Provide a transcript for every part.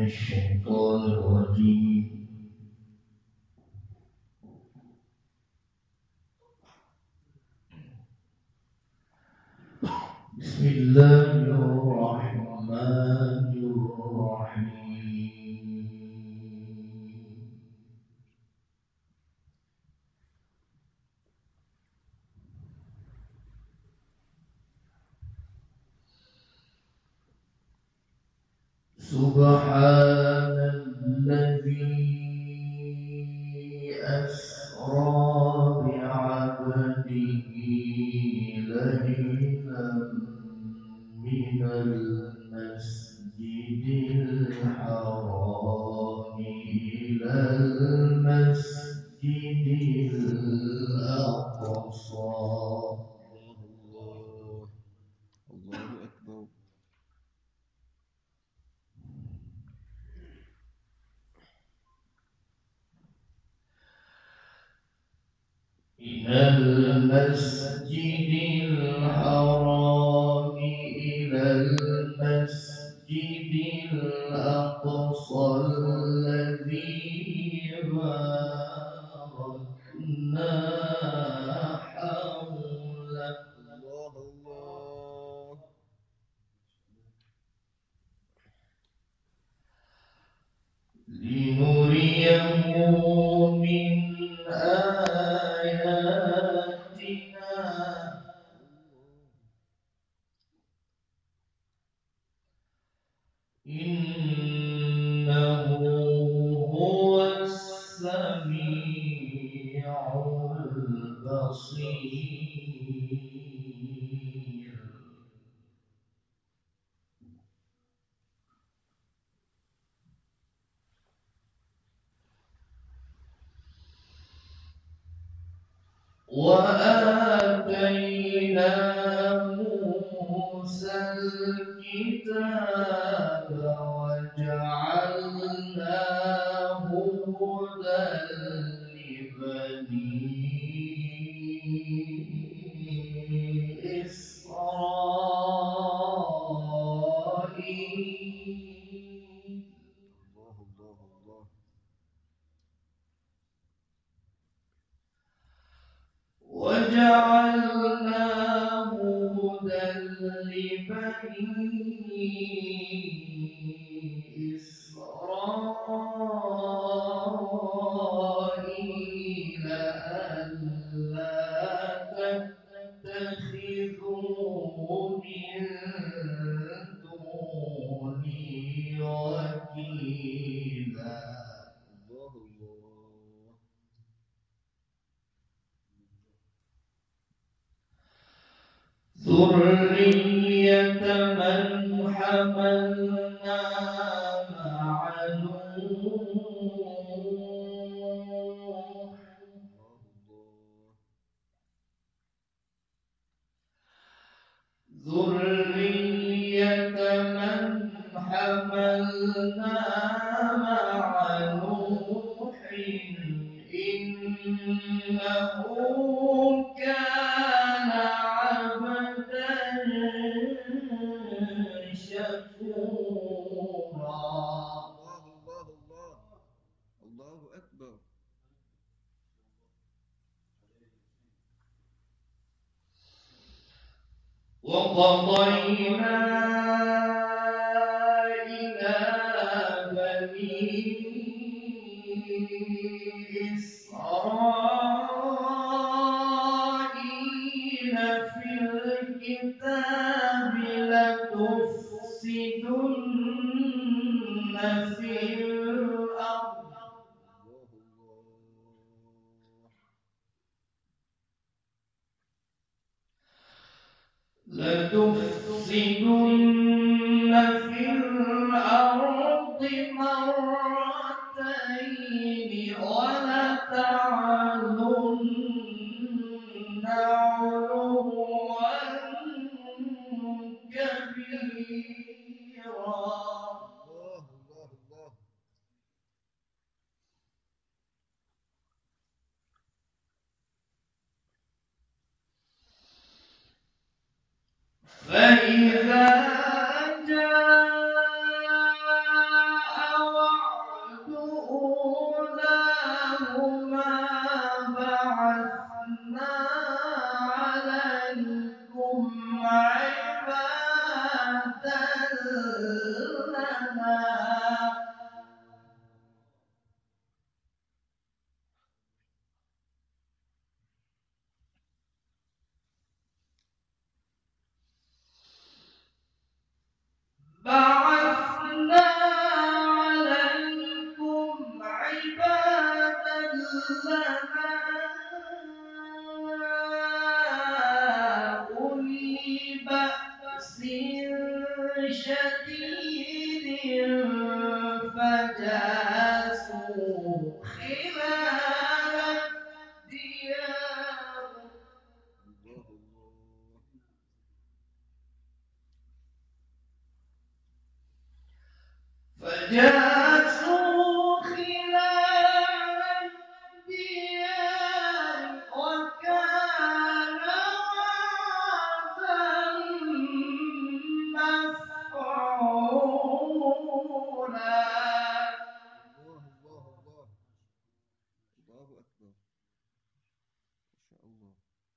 الشيطان الرجيم. بسم الله الرحمن الرحيم. سبحان الذي أسرى بعبده ليلا من المسجد الحرام إلى المسجد الأقصى. الله الله أكبر. إلى المسجد الحرام إلى المسجد الأقصى الذي باركنا حوله الله الله لنريه من آياتنا إنه هو السميع البصير. وآتينا موسى الكتاب وجعلناه هدى لبني إسرائيل. الله الله الله وجعلناه هدى لبني إسرائيل ألا تتخذوا من دوني وكيلا. الله الله ذرية من حملنا مع نوح. ذرية من حملنا مع نوح إنه كان عبدا شكورا. الله الله الله الله أكبر. وقضينا إلى بني إسرائيل في الكتاب لتفسدن في الأرض الله الله لتفسدن في الأرض مرتين ولتعلن علوا كبيرا. الله الله الله فإذا جاء شديد فجاسوا خلال الديار الله الله. فجاسوا خلال الديار وكان وعدا مفعولا الله الله الله. الله أكبر. ما شاء الله.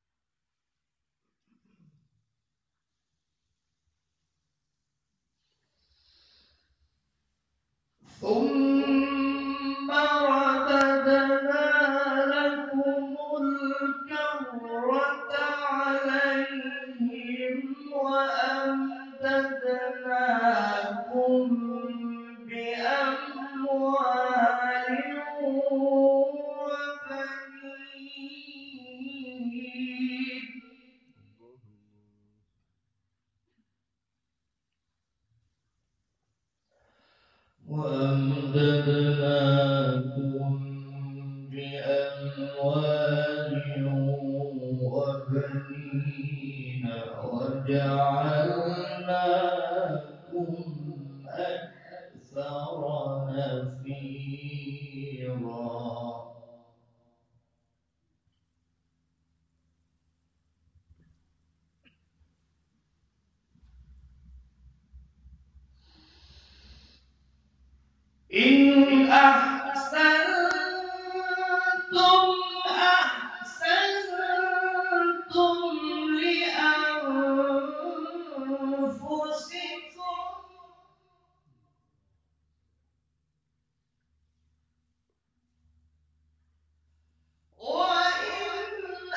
ثم رددنا لكم الكرة عليهم وأمددناكم بأموال وبنين الله الله. وأمددناكم بأموال وبنين وجعلناكم أكثر نفيرا إن أحسنتم أحسنتم لأنفسكم وإن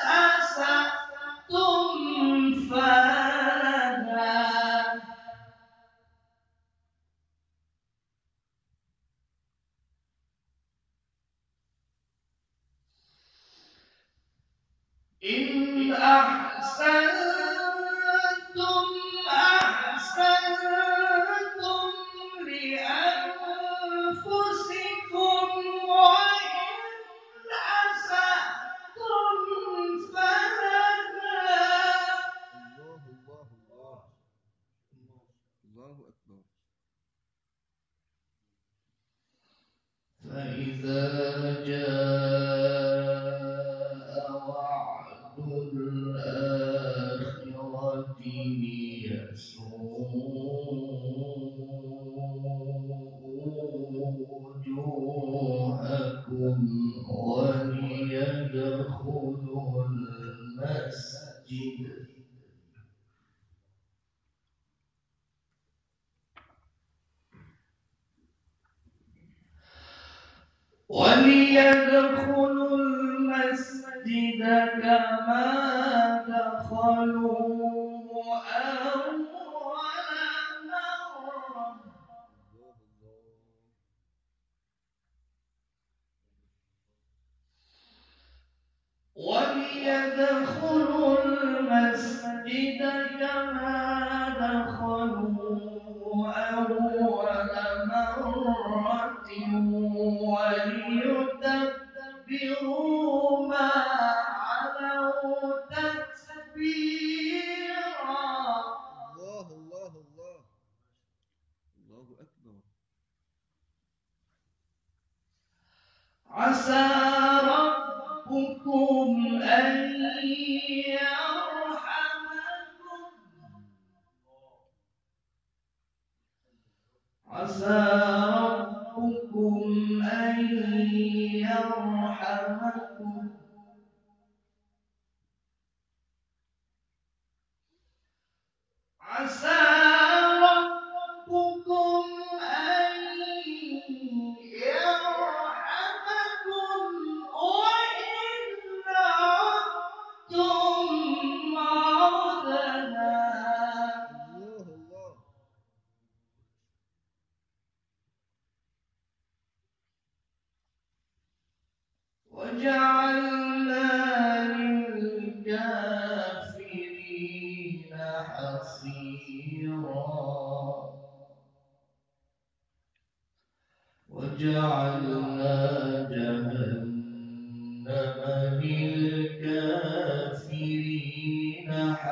أسأتم فلها إن أحسنتم أحسنتم لأنفسكم وإن أسأتم فلها الله الله الله. الله أكبر. فإذا جاء وعد الآخرة ليسوءوا وجوهكم وليدخلوا المسجد كما دخلوه أول مرة الله الله. وليدخلوا المسجد كما دخلوه أول مرة وليتبروا ما علوا تتبيرا الله الله الله. الله أكبر. عسى ربكم أن يرحمكم عسى ربكم أن يرحمكم عسى ربكم أن يرحمكم وإن عدتم عدنا الله الله. وجعلنا للكافرين حصيرا وجعلنا جهنم للكافرين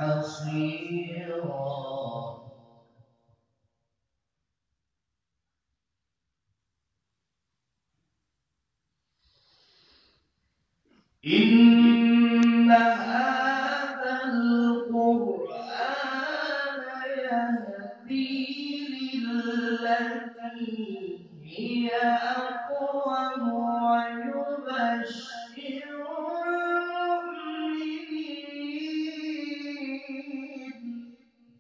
حصيرا إن هذا القرآن يهدي للتي هي أقوم ويبشر المؤمنين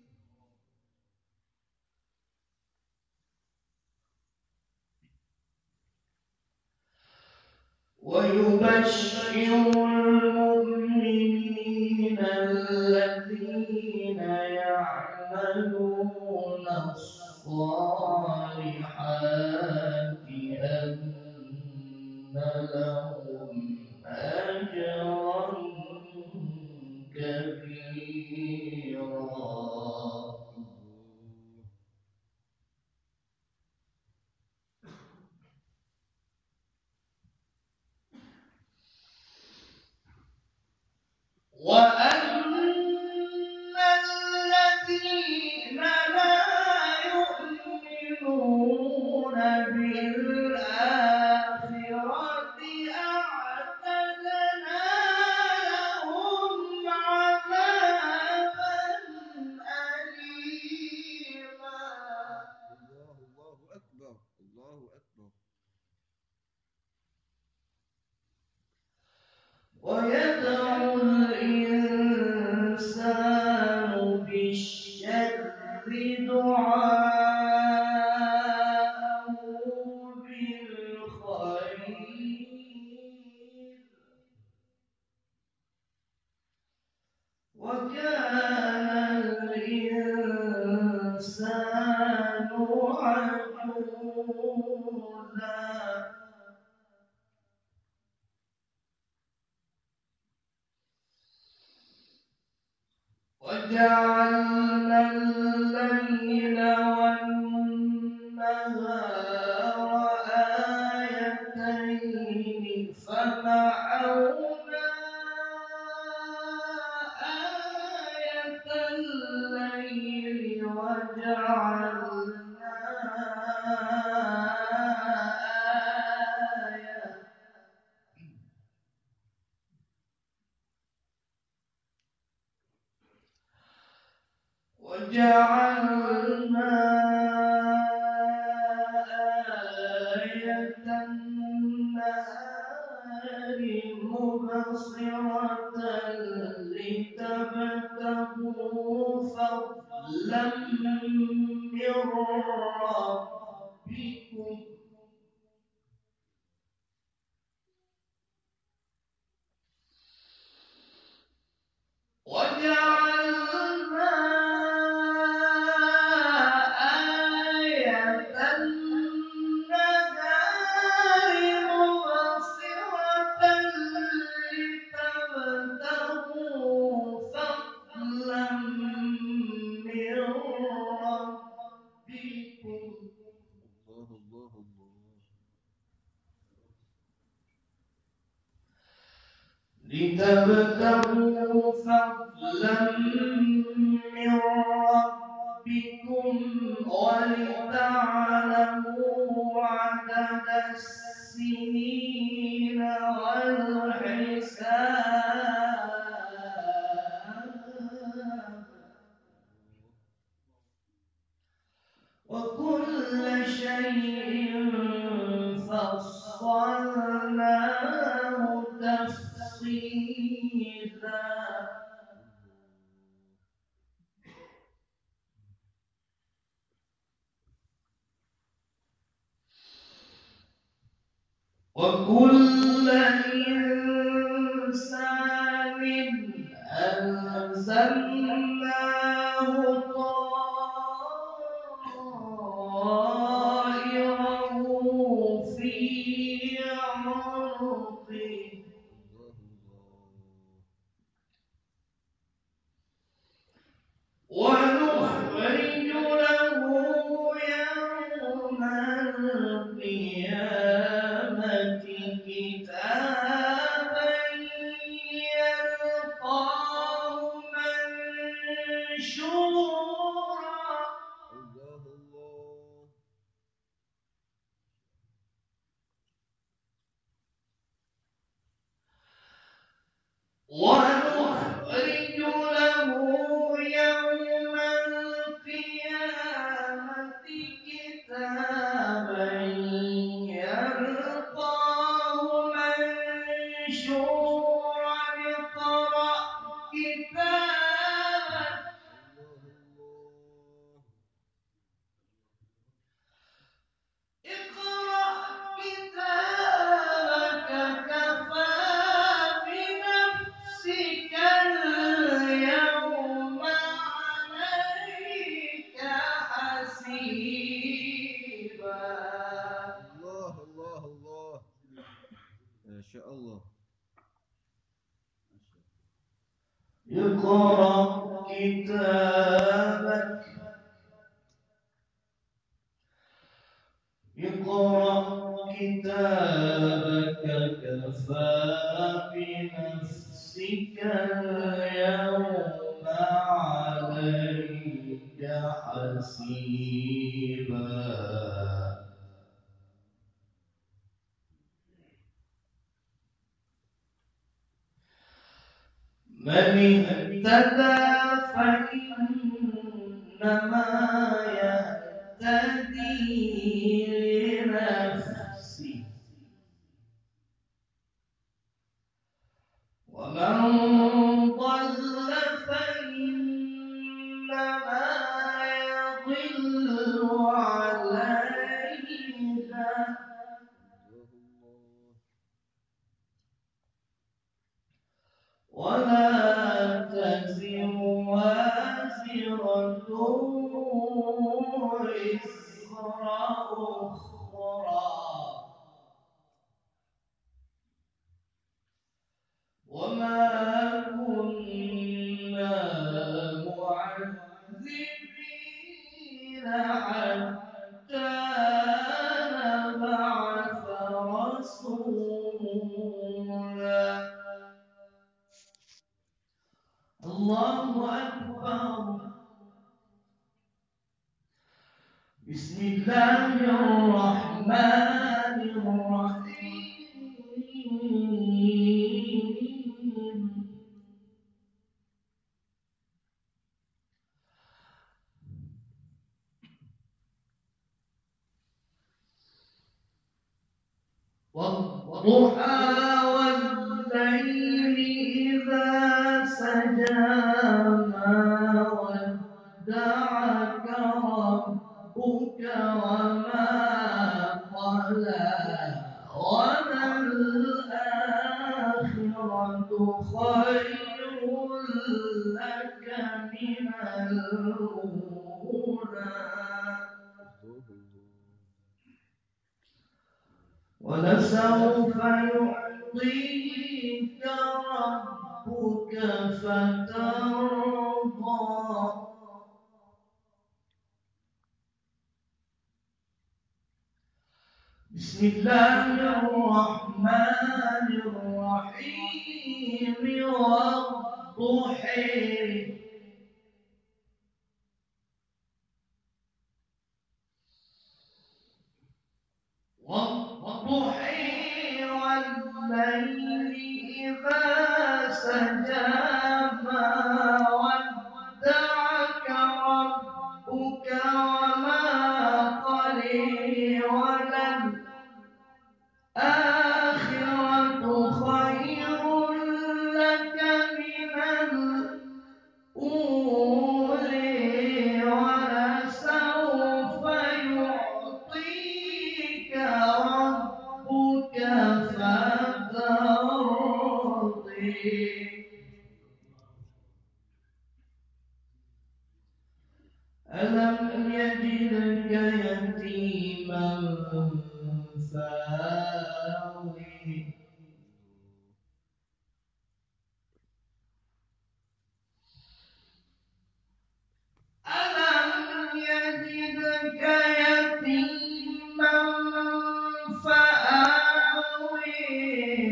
الذين يعملون الصالحات أن لهم أجرا كبيرا وأن الذين لا يؤمنون بالآخرة أعتدنا لهم عذابا أليما الله أكبر. الله أكبر. ويدعو الإنسان بالشر دعاءه بالخير وكان الإنسان عجولا وجعلنا الليل والنهار آيتين فمحونا آية الليل وجعلنا آية وجعلنا آية النهار مبصرة لتبتغوا فضلا من ربكم وجعلنا آية النهار مبصرة لتبتغوا فضلا من ربكم الله الله الله. لتبتغوا فضلا من ربكم ولتعلموا عدد السنين والحساب وكل شيء فصلناه تفصيلا وكل إنسان ألزمناه طائره في عنقه الله الله. ونخرج له يوم القيامة منشورا الله الله. ونخرج له يوم القيامة كتابا يلقاه منشورا اقرأ كتابك الله الله. اقرأ كتابك كفى بنفسك اليوم عليك حسيبا الله الله الله. ما شاء الله. اقرأ كتابك اقرأ كتابك كفى بنفسك اليوم عليك حسيبا من اهتدى فإنما يهتدي لنفسه ومن ضل فإنما يضل عليها الله الله. ولا تزر وازرة وزر أخرى وما كنا معذبين حتى نبعث رسولا الله أكبر بسم الله الرحمن الرحيم والضحى والليل إذا سجى ما ودعك ربك وما قلى وللآخرة خير لك من الأولى الله الله. ولسوف يعطيك ربك فترضى بسم الله الرحمن الرحيم والضحى والضحى والليل إذا سجى ما ودعك ربك وما قلي وللآخرة خير لك من الأولى ولسوف يعطيك ربك فترضي ألم يجدك يتيما فآوي ألم يجدك يتيما فآوي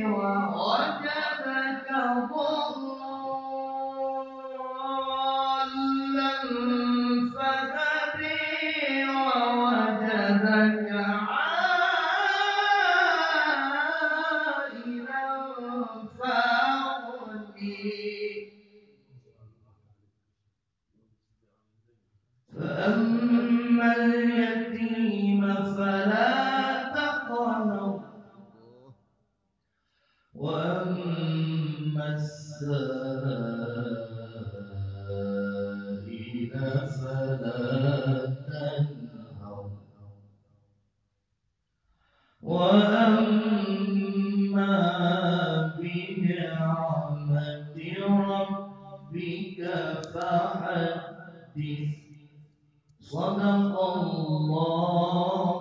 ووجدك ضالا صدق الله